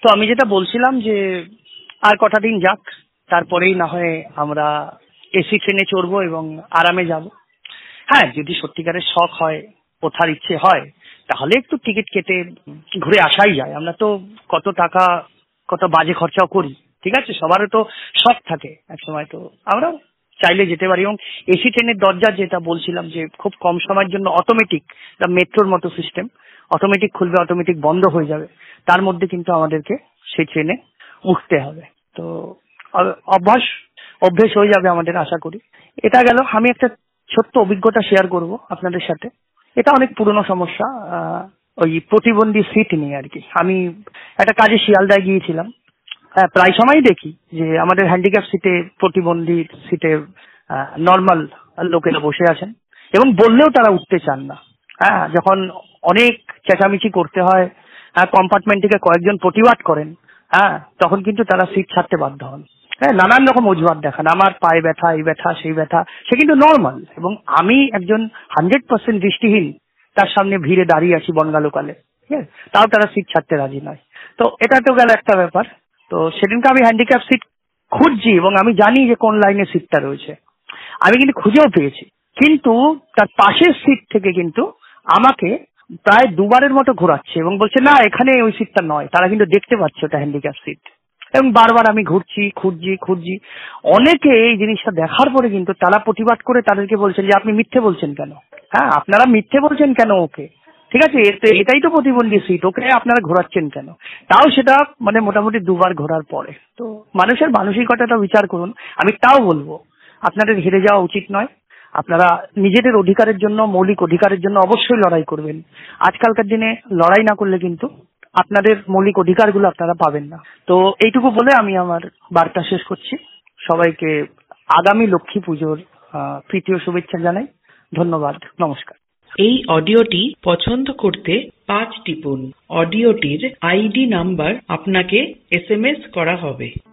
তো আমি যেটা বলছিলাম যে আর কটা দিন যাক, তারপরেই না হয় আমরা এসি ট্রেনে চড়বো এবং আরামে যাব। হ্যাঁ, যদি সত্যিকারের শখ হয়, ওঠার ইচ্ছে হয়, তাহলে একটু টিকিট কেটে ঘুরে আসাই যায়। আমরা তো কত টাকা, কত বাজে খরচাও করি, ঠিক আছে, সবারও তো শখ থাকে এক সময়, তো আমরা চাইলে যেতে পারি। এবং এসি ট্রেনের দরজা যেটা বলছিলাম যে খুব কম সময়ের জন্য অটোমেটিক, মেট্রোর মতো সিস্টেম, অটোমেটিক খুলবে, অটোমেটিক বন্ধ হয়ে যাবে, তার মধ্যে কিন্তু আমাদেরকে সেই ট্রেনে উঠতে হবে। তো অভ্যাস অভ্যেস হয়ে যাবে আমাদের, আশা করি। এটা গেল। আমি একটা ছোট্ট অভিজ্ঞতা শেয়ার করব আপনাদের সাথে। এটা অনেক পুরনো সমস্যা, ওই প্রতিবন্ধী সিট নিয়ে আর কি। আমি একটা কাজে শিয়ালদায় গিয়েছিলাম। হ্যাঁ, প্রায় সময়ই দেখি যে আমাদের হ্যান্ডিক্যাপ সিটে, প্রতিবন্ধী সিটে নর্মাল লোকেরা বসে আছেন এবং বললেও তারা উঠতে চান না। হ্যাঁ, যখন অনেক চেঁচামেচি করতে হয়, কম্পার্টমেন্ট থেকে কয়েকজন প্রতিবাদ করেন, হ্যাঁ, তখন কিন্তু তারা সিট ছাড়তে বাধ্য হন। হ্যাঁ, নানান রকম অজুহাত দেখান, আমার পায়ে ব্যথা, এই ব্যথা, সেই ব্যথা। সে কিন্তু নর্মাল, এবং আমি একজন 100% দৃষ্টিহীন তার সামনে ভিড়ে দাঁড়িয়ে আছি বনগা লোকালে, ঠিক আছে, তাও তারা সিট ছাড়তে রাজি নয়। তো এটা তো গেল একটা ব্যাপার। তো সেদিনকে আমি হ্যান্ডিক্যাপ সিট খুঁজছি এবং আমি জানি যে কোন লাইনে সিটটা রয়েছে। আমি কিন্তু খুঁজেও পেয়েছি, কিন্তু তার পাশের সিট থেকে কিন্তু আমাকে প্রায় দুবারের মতো ঘোরাচ্ছে এবং বলছে না, এখানে ওই সিটটা নয়। তারা কিন্তু দেখতে পাচ্ছে ওটা হ্যান্ডিক্যাপ সিট। এবং বারবার আমি ঘুরছি, খুঁজছি। অনেকে এই জিনিসটা দেখার পরে কিন্তু তারা প্রতিবাদ করে তাদেরকে বলছেন যে আপনি মিথ্যে বলছেন কেন? হ্যাঁ, আপনারা মিথ্যে বলছেন কেন ওকে? ঠিক আছে, এটাই তো প্রতিবন্ধী সিট, ওকে আপনারা ঘোরাচ্ছেন কেন? তাও সেটা মোটামুটি দুবার ঘোরার পরে। তো মানুষের মানসিকতাটা বিচার করুন। আমি তাও বলবো, আপনাদের হেরে যাওয়া উচিত নয়। আপনারা নিজেদের অধিকারের জন্য, মৌলিক অধিকারের জন্য অবশ্যই লড়াই করবেন। আজকালকার দিনে লড়াই না করলে কিন্তু আপনাদের মৌলিক অধিকারগুলো আপনারা পাবেন না। তো এইটুকু বলে আমি আমার বার্তা শেষ করছি। সবাইকে আগামী লক্ষ্মী পুজোর প্রীতীয় শুভেচ্ছা জানাই। ধন্যবাদ, নমস্কার। এই অডিওটি পছন্দ করতে 5 টিপুন। অডিওটির আইডি নাম্বার আপনাকে SMS করা হবে।